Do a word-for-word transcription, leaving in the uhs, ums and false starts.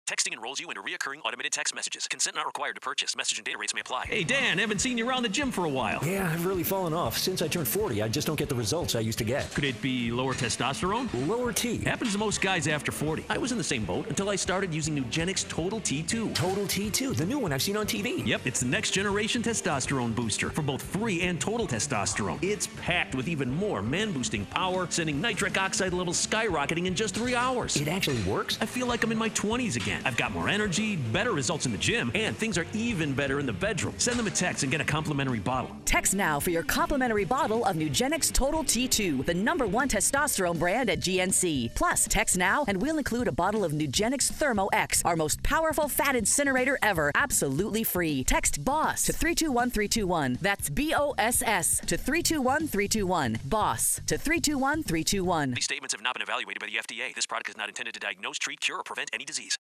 Texting enrolls you into recurring automated text messages. Consent not required to purchase. Message and data rates may apply. Hey, Dan, haven't seen you around the gym for a while. Yeah, I've really fallen off. Since I turned forty, I just don't get the results I used to get. Could it be lower testosterone? Lower T. Happens to most guys after forty. I was in the same boat until I started using Nugenix Total T two. Total T two, the new one I've seen on T V. Yep, it's the next generation testosterone booster for both free and total testosterone. It's packed with even more man-boosting power, sending nitric oxide levels skyrocketing in just three hours. It actually works? I feel like I'm in my twenties again. I've got more energy, better results in the gym, and things are even better in the bedroom. Send them a text and get a complimentary bottle. Text now for your complimentary bottle of Nugenix Total T two, the number one testosterone brand at G N C. Plus, text now and we'll include a bottle of Nugenix Thermo X, our most powerful fat incinerator ever, absolutely free. Text BOSS to three two one three two one. That's B O S S to three two one three two one. BOSS to three two one three two one. These statements have not been evaluated by the F D A. This product is not intended to diagnose, treat, cure, or prevent any disease.